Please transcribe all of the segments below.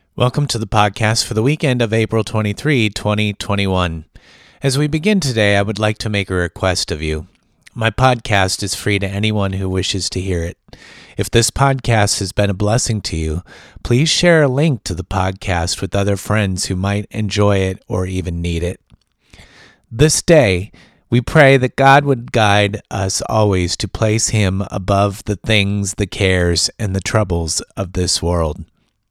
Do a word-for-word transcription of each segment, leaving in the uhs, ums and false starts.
Welcome to the podcast for the weekend of April twenty-third, twenty twenty-one. As we begin today, I would like to make a request of you. My podcast is free to anyone who wishes to hear it. If this podcast has been a blessing to you, please share a link to the podcast with other friends who might enjoy it or even need it. This day, we pray that God would guide us always to place Him above the things, the cares, and the troubles of this world.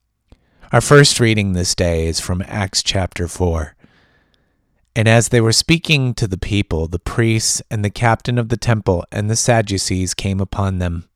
Our first reading this day is from Acts chapter four. And as they were speaking to the people, the priests and the captain of the temple and the Sadducees came upon them,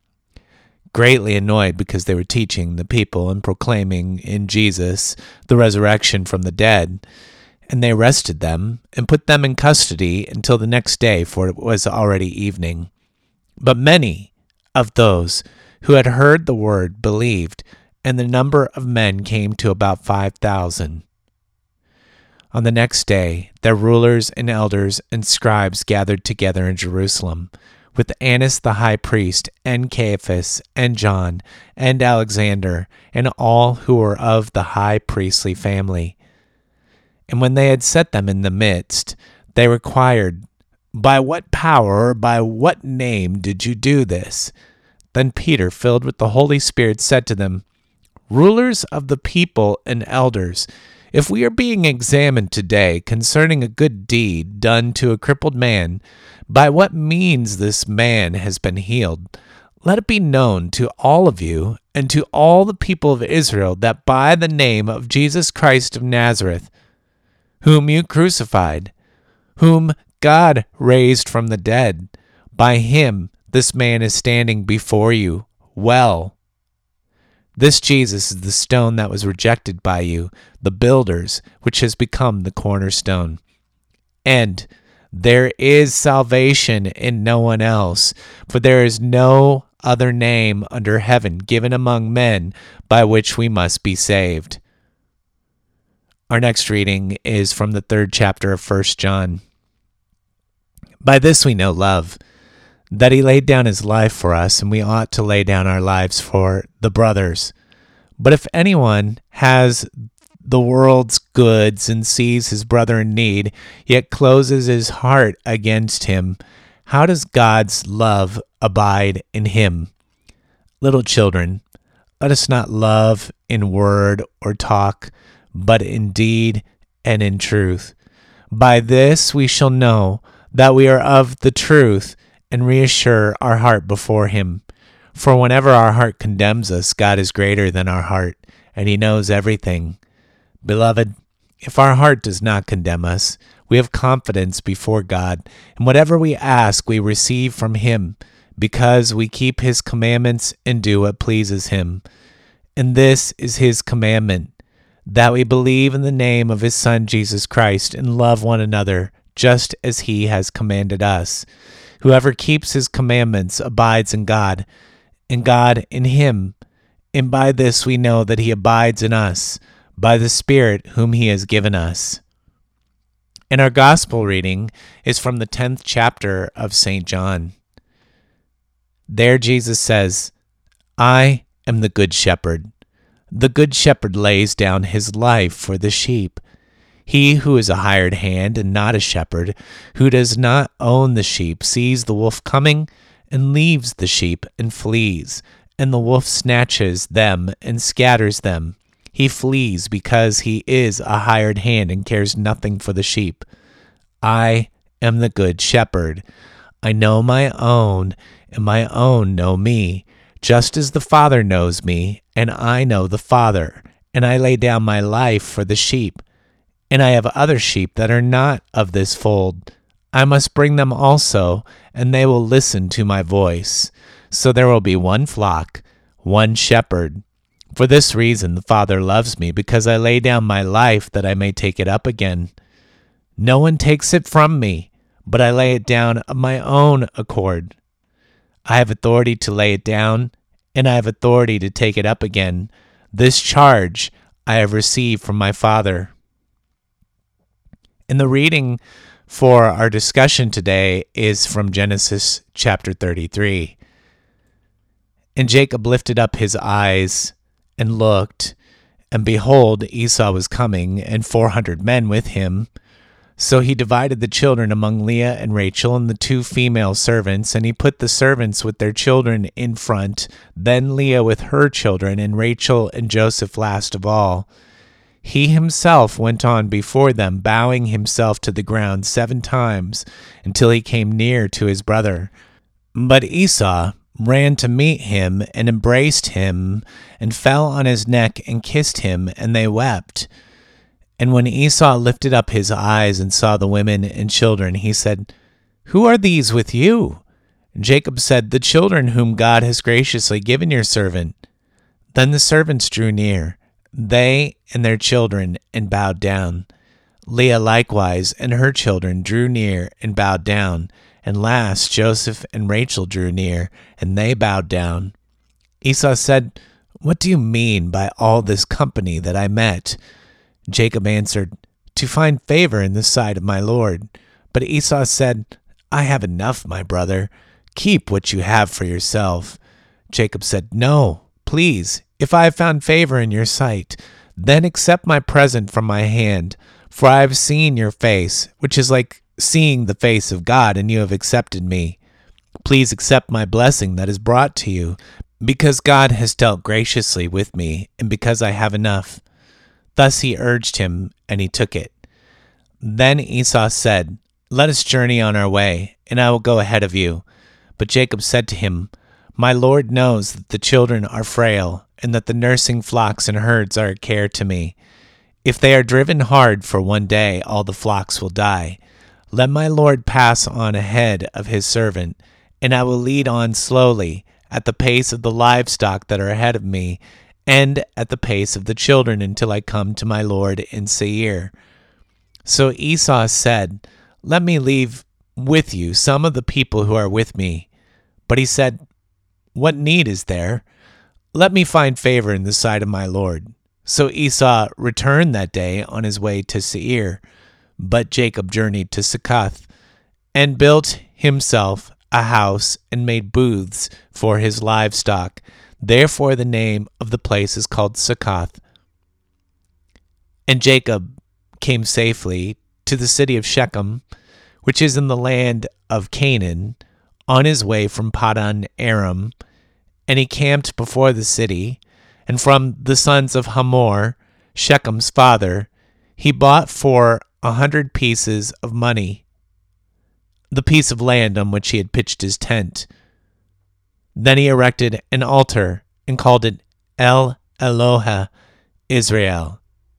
greatly annoyed because they were teaching the people and proclaiming in Jesus the resurrection from the dead. And they arrested them and put them in custody until the next day, for it was already evening. But many of those who had heard the word believed, and the number of men came to about five thousand. On the next day, their rulers and elders and scribes gathered together in Jerusalem, with Annas the high priest, and Caiaphas, and John, and Alexander, and all who were of the high priestly family. And when they had set them in the midst, they required, "By what power or by what name did you do this?" Then Peter, filled with the Holy Spirit, said to them, "Rulers of the people and elders, if we are being examined today concerning a good deed done to a crippled man, by what means this man has been healed, let it be known to all of you and to all the people of Israel that by the name of Jesus Christ of Nazareth, whom you crucified, whom God raised from the dead, by him this man is standing before you well. This Jesus is the stone that was rejected by you, the builders, which has become the cornerstone. And there is salvation in no one else, for there is no other name under heaven given among men by which we must be saved." Our next reading is from the third chapter of First John. By this we know love, that he laid down his life for us, and we ought to lay down our lives for the brothers. But if anyone has the world's goods and sees his brother in need, yet closes his heart against him, how does God's love abide in him? Little children, let us not love in word or talk, but in deed and in truth. By this we shall know that we are of the truth, and reassure our heart before him. For whenever our heart condemns us, God is greater than our heart, and he knows everything. Beloved, if our heart does not condemn us, we have confidence before God, and whatever we ask we receive from him, because we keep his commandments and do what pleases him. And this is his commandment, that we believe in the name of his Son Jesus Christ, and love one another, just as he has commanded us. Whoever keeps his commandments abides in God, and God in him. And by this we know that he abides in us, by the Spirit whom he has given us. And our gospel reading is from the tenth chapter of Saint John. There Jesus says, "I am the good shepherd. The good shepherd lays down his life for the sheep. He who is a hired hand and not a shepherd, who does not own the sheep, sees the wolf coming and leaves the sheep and flees, and the wolf snatches them and scatters them. He flees because he is a hired hand and cares nothing for the sheep. I am the good shepherd. I know my own, and my own know me, just as the Father knows me, and I know the Father, and I lay down my life for the sheep. And I have other sheep that are not of this fold. I must bring them also, and they will listen to my voice. So there will be one flock, one shepherd. For this reason the Father loves me, because I lay down my life that I may take it up again. No one takes it from me, but I lay it down of my own accord. I have authority to lay it down, and I have authority to take it up again. This charge I have received from my Father." And the reading for our discussion today is from Genesis chapter thirty-three. And Jacob lifted up his eyes and looked, And behold, Esau was coming, and four hundred men with him. So he divided the children among Leah and Rachel and the two female servants, and he put the servants with their children in front, then Leah with her children, and Rachel and Joseph last of all. He himself went on before them, bowing himself to the ground seven times, until he came near to his brother. But Esau ran to meet him, and embraced him, and fell on his neck, and kissed him, and they wept. And when Esau lifted up his eyes and saw the women and children, he said, "Who are these with you?" Jacob said, "The children whom God has graciously given your servant." Then the servants drew near, they and their children, and bowed down. Leah likewise and her children drew near and bowed down. And last Joseph and Rachel drew near, and they bowed down. Esau said, "What do you mean by all this company that I met?" Jacob answered, "To find favor in the sight of my Lord." But Esau said, "I have enough, my brother. Keep what you have for yourself." Jacob said, "No, please, if I have found favor in your sight, then accept my present from my hand, for I have seen your face, which is like seeing the face of God, and you have accepted me. Please accept my blessing that is brought to you, because God has dealt graciously with me, and because I have enough." Thus he urged him, and he took it. Then Esau said, "Let us journey on our way, and I will go ahead of you." But Jacob said to him, "My Lord knows that the children are frail, and that the nursing flocks and herds are a care to me. If they are driven hard for one day, all the flocks will die. Let my Lord pass on ahead of his servant, and I will lead on slowly, at the pace of the livestock that are ahead of me, and at the pace of the children, until I come to my Lord in Seir." So Esau said, "Let me leave with you some of the people who are with me." But he said, "What need is there? Let me find favor in the sight of my Lord." So Esau returned that day on his way to Seir. But Jacob journeyed to Succoth, and built himself a house, and made booths for his livestock. Therefore the name of the place is called Succoth. And Jacob came safely to the city of Shechem, which is in the land of Canaan, on his way from Paddan Aram. And he camped before the city, and from the sons of Hamor, Shechem's father, he bought for a hundred pieces of money the piece of land on which he had pitched his tent. Then he erected an altar and called it El Elohe Israel.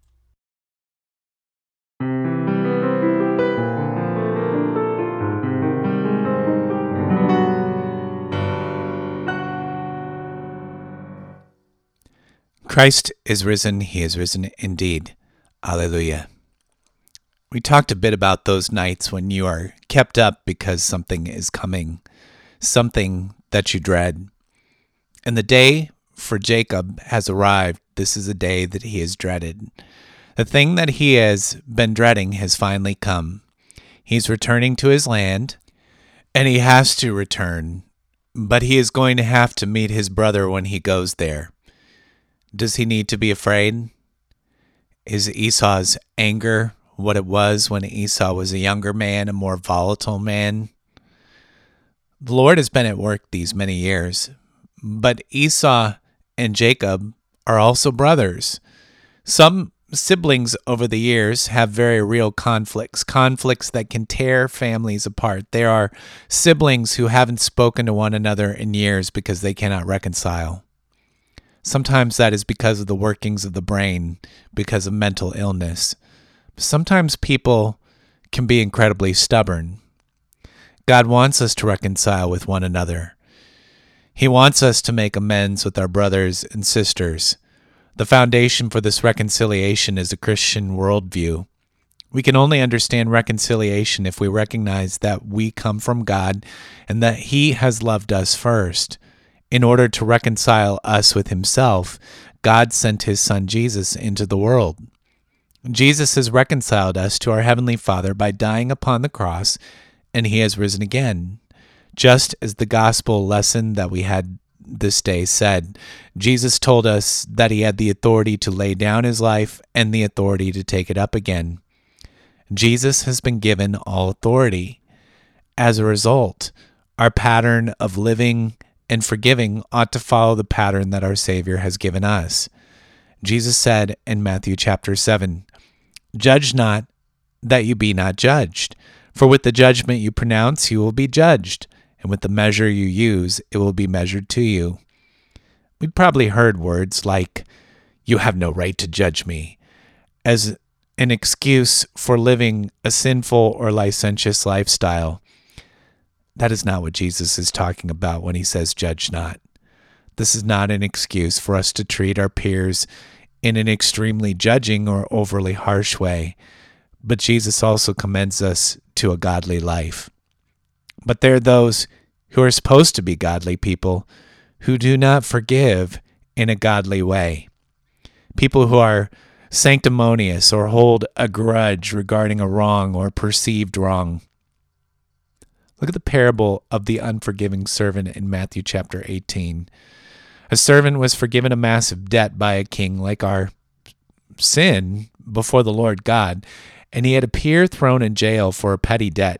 Christ is risen. He is risen indeed. Alleluia. We talked a bit about those nights when you are kept up because something is coming, something that you dread. And the day for Jacob has arrived. This is a day that he has dreaded. The thing that he has been dreading has finally come. He's returning to his land, and he has to return, but he is going to have to meet his brother when he goes there. Does he need to be afraid? Is Esau's anger what it was when Esau was a younger man, a more volatile man? The Lord has been at work these many years, but Esau and Jacob are also brothers. Some siblings over the years have very real conflicts, conflicts that can tear families apart. There are siblings who haven't spoken to one another in years because they cannot reconcile. Sometimes that is because of the workings of the brain, because of mental illness. Sometimes people can be incredibly stubborn. God wants us to reconcile with one another. He wants us to make amends with our brothers and sisters. The foundation for this reconciliation is a Christian worldview. We can only understand reconciliation if we recognize that we come from God and that He has loved us first. In order to reconcile us with Himself, God sent His Son Jesus into the world. Jesus has reconciled us to our Heavenly Father by dying upon the cross, and He has risen again. Just as the gospel lesson that we had this day said. Jesus told us that he had the authority to lay down his life and the authority to take it up again. Jesus has been given all authority. As a result, our pattern of living and forgiving ought to follow the pattern that our Savior has given us. Jesus said in Matthew chapter seven, "Judge not, that you be not judged. For with the judgment you pronounce, you will be judged, and with the measure you use, it will be measured to you." We've probably heard words like, "You have no right to judge me," as an excuse for living a sinful or licentious lifestyle. That is not what Jesus is talking about when he says, "Judge not." This is not an excuse for us to treat our peers in an extremely judging or overly harsh way, but Jesus also commends us to a godly life. But there are those who are supposed to be godly people who do not forgive in a godly way. People who are sanctimonious or hold a grudge regarding a wrong or perceived wrong. Look at the parable of the unforgiving servant in Matthew chapter eighteen. A servant was forgiven a massive debt by a king, like our sin before the Lord God, and he had a peer thrown in jail for a petty debt.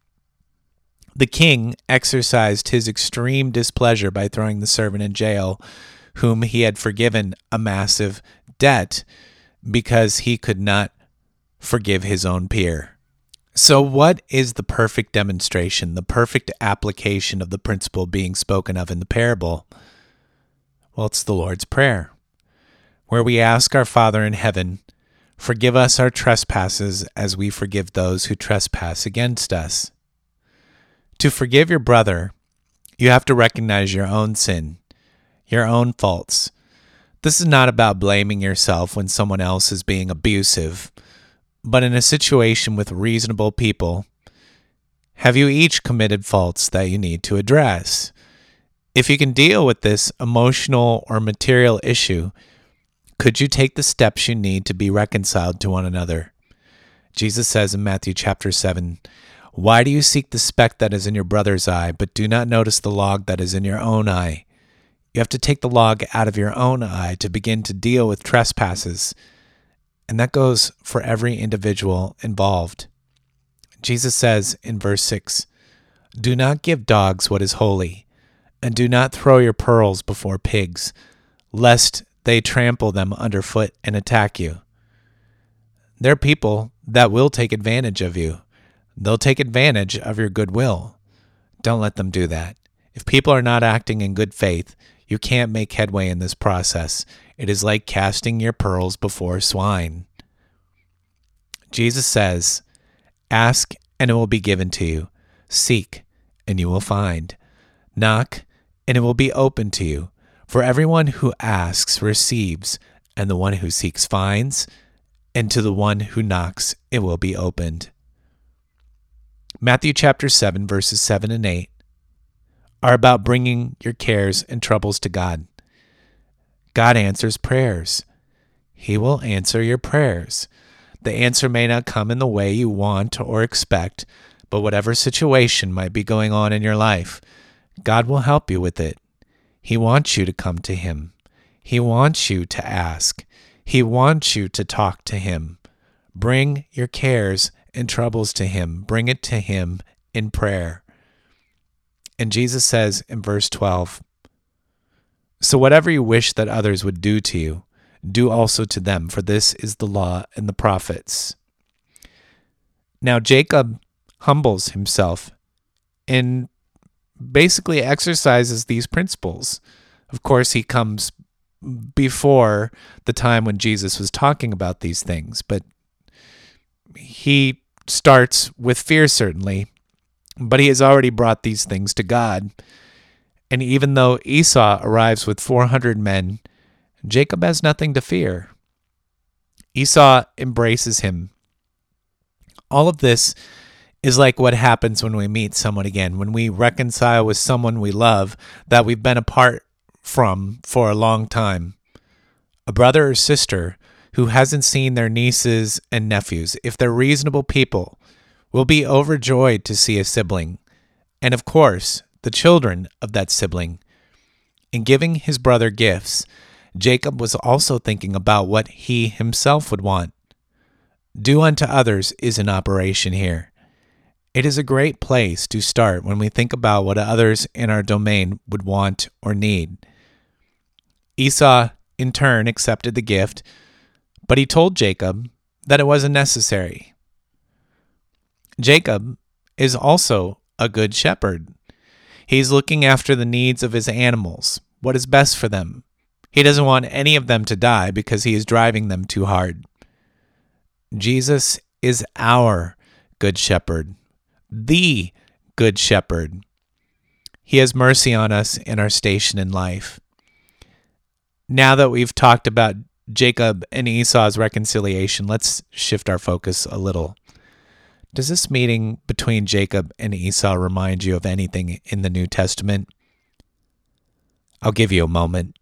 The king exercised his extreme displeasure by throwing the servant in jail, whom he had forgiven a massive debt, because he could not forgive his own peer. So what is the perfect demonstration, the perfect application of the principle being spoken of in the parable? Well, it's the Lord's Prayer, where we ask our Father in heaven, "Forgive us our trespasses as we forgive those who trespass against us." To forgive your brother, you have to recognize your own sin, your own faults. This is not about blaming yourself when someone else is being abusive, but in a situation with reasonable people, have you each committed faults that you need to address? If you can deal with this emotional or material issue, could you take the steps you need to be reconciled to one another? Jesus says in Matthew chapter seven, "Why do you seek the speck that is in your brother's eye, but do not notice the log that is in your own eye?" You have to take the log out of your own eye to begin to deal with trespasses. And that goes for every individual involved. Jesus says in verse six, "Do not give dogs what is holy, and do not throw your pearls before pigs, lest they trample them underfoot and attack you." There are people that will take advantage of you. They'll take advantage of your goodwill. Don't let them do that. If people are not acting in good faith, you can't make headway in this process. It is like casting your pearls before swine. Jesus says, "Ask and it will be given to you. Seek and you will find. Knock and it will be open to you. For everyone who asks receives, and the one who seeks finds, and to the one who knocks it will be opened." Matthew chapter seven, verses seven and eight are about bringing your cares and troubles to God. God answers prayers. He will answer your prayers. The answer may not come in the way you want or expect, but whatever situation might be going on in your life, God will help you with it. He wants you to come to Him. He wants you to ask. He wants you to talk to Him. Bring your cares and troubles to Him. Bring it to Him in prayer. And Jesus says in verse twelve, "So whatever you wish that others would do to you, do also to them, for this is the law and the prophets." Now Jacob humbles himself and basically exercises these principles. Of course, he comes before the time when Jesus was talking about these things, but he starts with fear, certainly, but he has already brought these things to God. And even though Esau arrives with four hundred men, Jacob has nothing to fear. Esau embraces him. All of this is like what happens when we meet someone again, when we reconcile with someone we love that we've been apart from for a long time. A brother or sister who hasn't seen their nieces and nephews, if they're reasonable people, will be overjoyed to see a sibling. And of course, the children of that sibling. In giving his brother gifts, Jacob was also thinking about what he himself would want. Do unto others is in operation here. It is a great place to start when we think about what others in our domain would want or need. Esau, in turn, accepted the gift, but he told Jacob that it wasn't necessary. Jacob is also a good shepherd. He's looking after the needs of his animals, what is best for them. He doesn't want any of them to die because he is driving them too hard. Jesus is our good shepherd, the good shepherd. He has mercy on us in our station in life. Now that we've talked about Jacob and Esau's reconciliation, let's shift our focus a little. Does this meeting between Jacob and Esau remind you of anything in the New Testament? I'll give you a moment.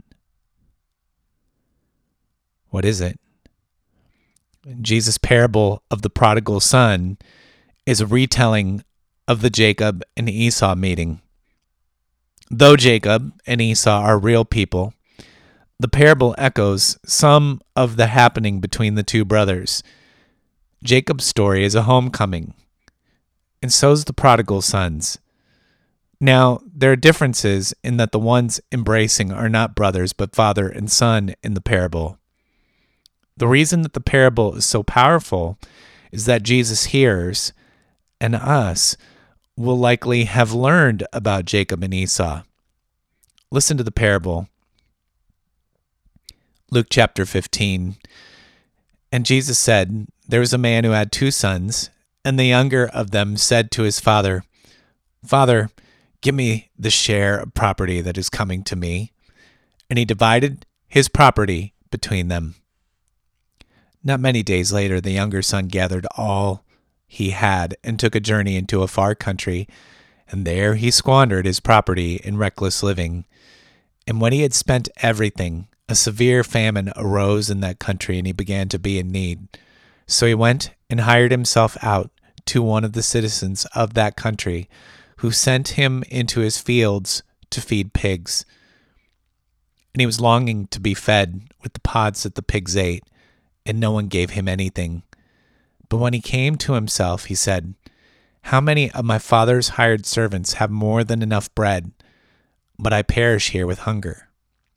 What is it? Jesus' parable of the prodigal son is a retelling of the Jacob and Esau meeting. Though Jacob and Esau are real people, the parable echoes some of the happening between the two brothers. Jacob's story is a homecoming, and so's the prodigal son's. Now, there are differences in that the ones embracing are not brothers but father and son in the parable. The reason that the parable is so powerful is that Jesus' hearers and us will likely have learned about Jacob and Esau. Listen to the parable. Luke chapter fifteen. And Jesus said, There was a man who had two sons, and the younger of them said to his father, Father, give me the share of property that is coming to me. And he divided his property between them. Not many days later, the younger son gathered all he had and took a journey into a far country, and there he squandered his property in reckless living. And when he had spent everything, a severe famine arose in that country, and he began to be in need. So he went and hired himself out to one of the citizens of that country, who sent him into his fields to feed pigs. And he was longing to be fed with the pods that the pigs ate, and no one gave him anything. But when he came to himself, he said, How many of my father's hired servants have more than enough bread, but I perish here with hunger?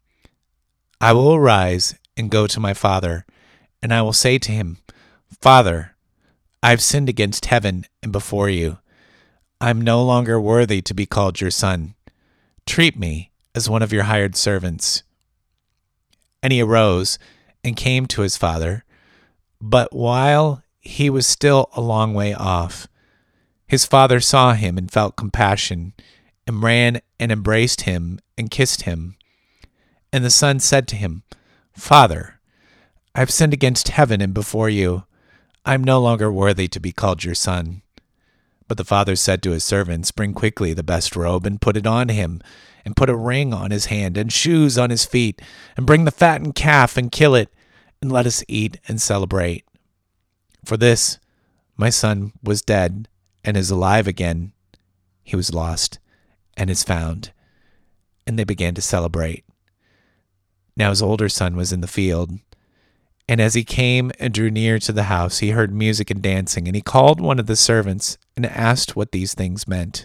I will arise and go to my father, and I will say to him, Father, I have sinned against heaven and before you. I am no longer worthy to be called your son. Treat me as one of your hired servants. And he arose and came to his father, but while he was still a long way off, his father saw him and felt compassion, and ran and embraced him and kissed him. And the son said to him, Father, I have sinned against heaven and before you. I am no longer worthy to be called your son. But the father said to his servants, Bring quickly the best robe and put it on him, and put a ring on his hand and shoes on his feet, and bring the fattened calf and kill it, and let us eat and celebrate. For this, my son was dead and is alive again. He was lost and is found. And they began to celebrate. Now his older son was in the field. And as he came and drew near to the house, he heard music and dancing, and he called one of the servants and asked what these things meant.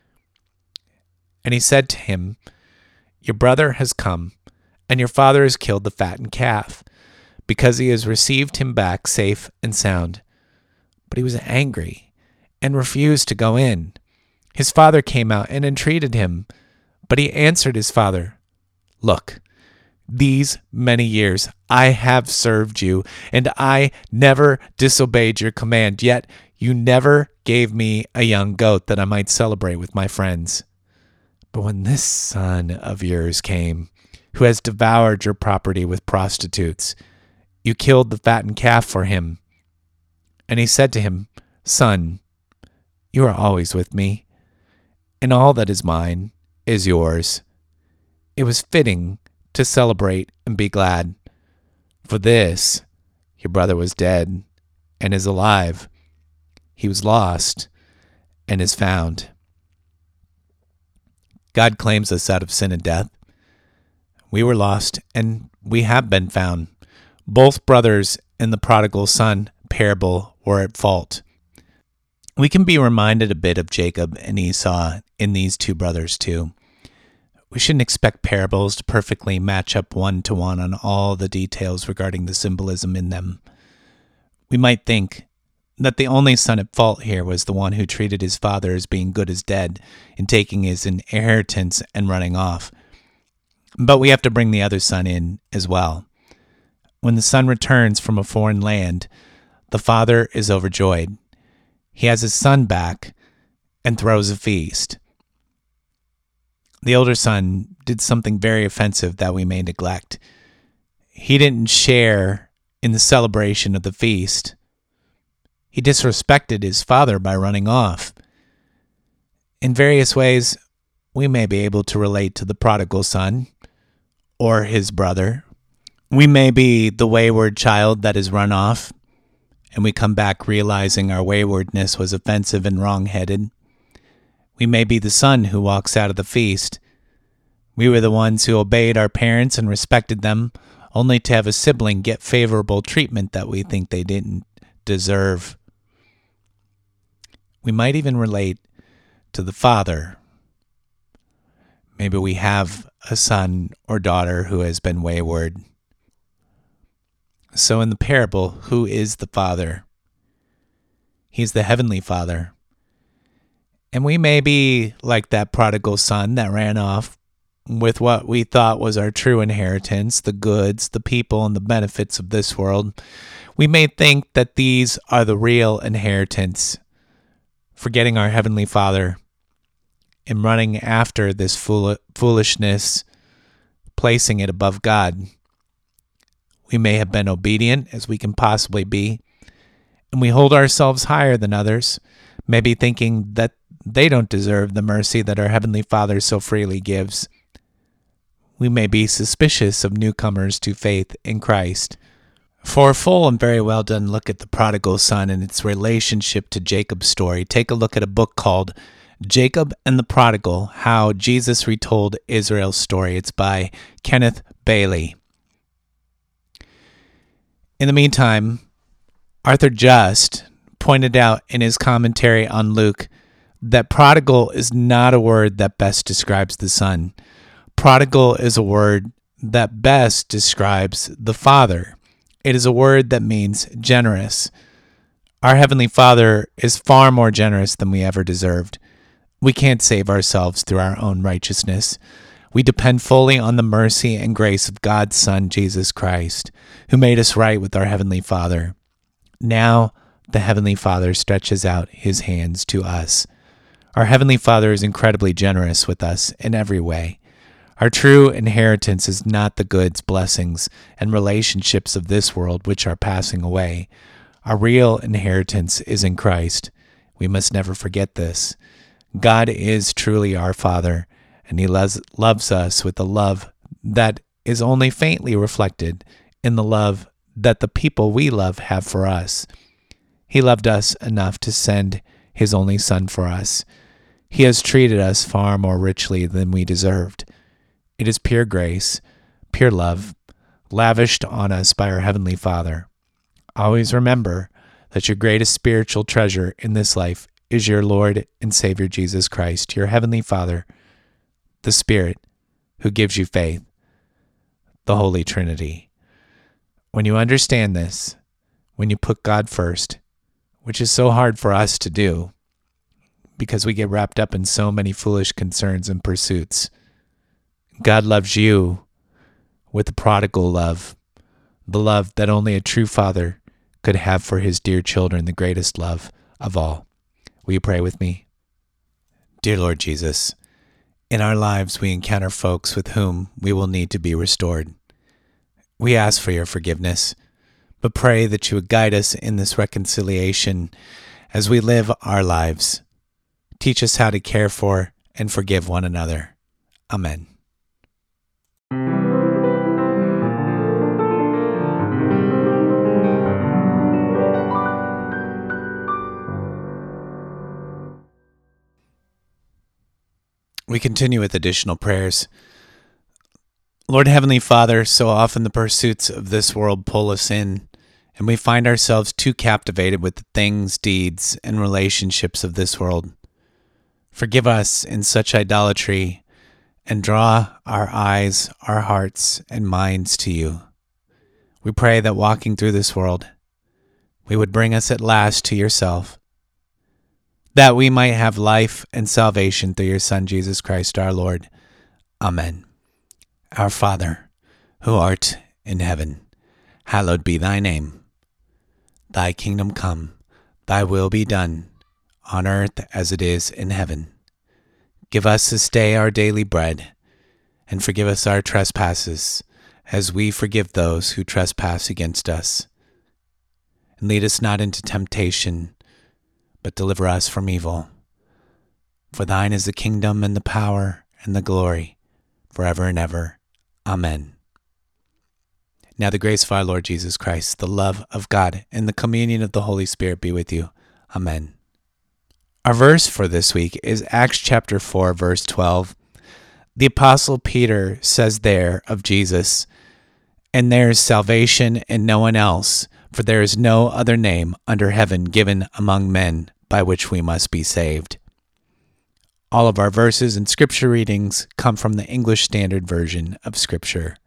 And he said to him, Your brother has come, and your father has killed the fattened calf, because he has received him back safe and sound. But he was angry and refused to go in. His father came out and entreated him, but he answered his father, Look, these many years I have served you, and I never disobeyed your command, yet you never gave me a young goat that I might celebrate with my friends. But when this son of yours came, who has devoured your property with prostitutes, you killed the fattened calf for him. And he said to him, Son, you are always with me, and all that is mine is yours. It was fitting to celebrate and be glad. For this, your brother was dead and is alive. He was lost and is found. God claims us out of sin and death. We were lost, and we have been found. Both brothers in the prodigal son parable were at fault. We can be reminded a bit of Jacob and Esau in these two brothers too. We shouldn't expect parables to perfectly match up one to one on all the details regarding the symbolism in them. We might think that the only son at fault here was the one who treated his father as being good as dead in taking his inheritance and running off. But we have to bring the other son in as well. When the son returns from a foreign land, the father is overjoyed. He has his son back and throws a feast. The older son did something very offensive that we may neglect. He didn't share in the celebration of the feast. He disrespected his father by running off. In various ways, we may be able to relate to the prodigal son or his brother. We may be the wayward child that is run off, and we come back realizing our waywardness was offensive and wrong-headed. We may be the son who walks out of the feast. We were the ones who obeyed our parents and respected them, only to have a sibling get favorable treatment that we think they didn't deserve. We might even relate to the father. Maybe we have a son or daughter who has been wayward. So in the parable, who is the Father? He's the Heavenly Father. And we may be like that prodigal son that ran off with what we thought was our true inheritance, the goods, the people, and the benefits of this world. We may think that these are the real inheritance, forgetting our Heavenly Father and running after this fool- foolishness, placing it above God. We may have been obedient as we can possibly be, and we hold ourselves higher than others, maybe thinking that they don't deserve the mercy that our Heavenly Father so freely gives. We may be suspicious of newcomers to faith in Christ. For a full and very well done look at the prodigal son and its relationship to Jacob's story, take a look at a book called Jacob and the Prodigal, How Jesus Retold Israel's Story. It's by Kenneth Bailey. In the meantime, Arthur Just pointed out in his commentary on Luke that prodigal is not a word that best describes the son. Prodigal is a word that best describes the Father. It is a word that means generous. Our Heavenly Father is far more generous than we ever deserved. We can't save ourselves through our own righteousness. We depend fully on the mercy and grace of God's Son, Jesus Christ, who made us right with our Heavenly Father. Now, the Heavenly Father stretches out his hands to us. Our Heavenly Father is incredibly generous with us in every way. Our true inheritance is not the goods, blessings, and relationships of this world which are passing away. Our real inheritance is in Christ. We must never forget this. God is truly our Father, and he loves, loves us with a love that is only faintly reflected in the love that the people we love have for us. He loved us enough to send his only Son for us. He has treated us far more richly than we deserved. It is pure grace, pure love, lavished on us by our Heavenly Father. Always remember that your greatest spiritual treasure in this life is your Lord and Savior Jesus Christ, your Heavenly Father, the Spirit who gives you faith, the Holy Trinity. When you understand this, when you put God first, which is so hard for us to do because we get wrapped up in so many foolish concerns and pursuits, God loves you with the prodigal love, the love that only a true father could have for his dear children, the greatest love of all. Will you pray with me? Dear Lord Jesus, in our lives we encounter folks with whom we will need to be restored. We ask for your forgiveness, but pray that you would guide us in this reconciliation as we live our lives. Teach us how to care for and forgive one another. Amen. We continue with additional prayers. Lord Heavenly Father, so often the pursuits of this world pull us in, and we find ourselves too captivated with the things, deeds, and relationships of this world. Forgive us in such idolatry, and draw our eyes, our hearts, and minds to you. We pray that walking through this world, we would bring us at last to yourself, that we might have life and salvation through your Son, Jesus Christ our Lord. Amen. Our Father, who art in heaven, hallowed be thy name. Thy kingdom come, thy will be done, on earth as it is in heaven. Give us this day our daily bread, and forgive us our trespasses, as we forgive those who trespass against us. And lead us not into temptation, but deliver us from evil. For thine is the kingdom and the power and the glory, forever and ever. Amen. Now the grace of our Lord Jesus Christ, the love of God, and the communion of the Holy Spirit be with you. Amen. Our verse for this week is Acts chapter four, verse twelve. The Apostle Peter says there of Jesus, "And there is salvation in no one else, for there is no other name under heaven given among men by which we must be saved." All of our verses and scripture readings come from the English Standard Version of Scripture.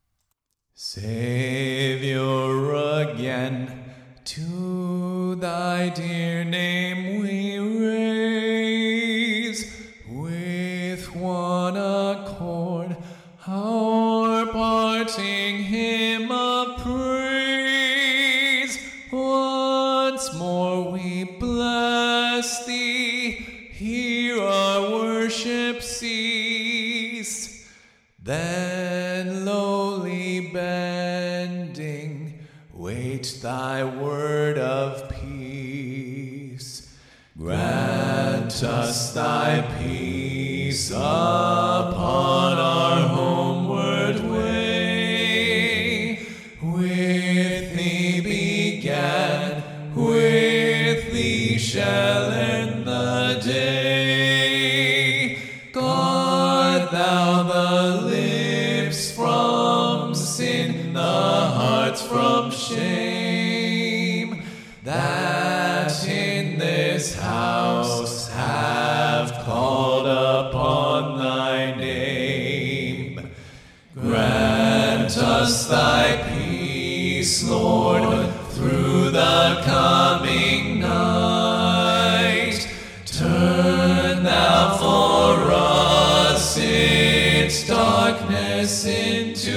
Savior, again to thy dear name we raise, with one accord our parting hymn of praise. Once more we bless thee, hear our worship cease. Then lowly bending, wait thy word of peace. Grant us thy peace upon our homeward way. With thee began, with thee shall end the day. Guard thou the lips from sin, the hearts from shame, that in this house have called upon thy name. Grant us thy peace, Lord, through the coming night. Turn thou for us its darkness into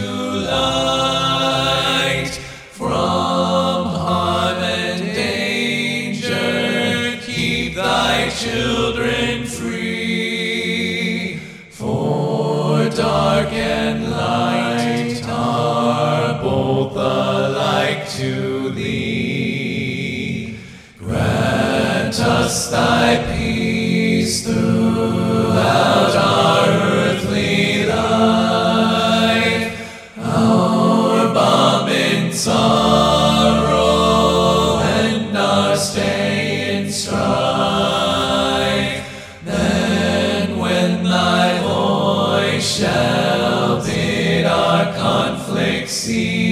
light. From harm and danger keep thy children free. For dark and light are both alike to thee. Grant us thy peace throughout our earthly life, our balm in sorrow and our stay in strife. Then when thy voice shall bid our conflict cease,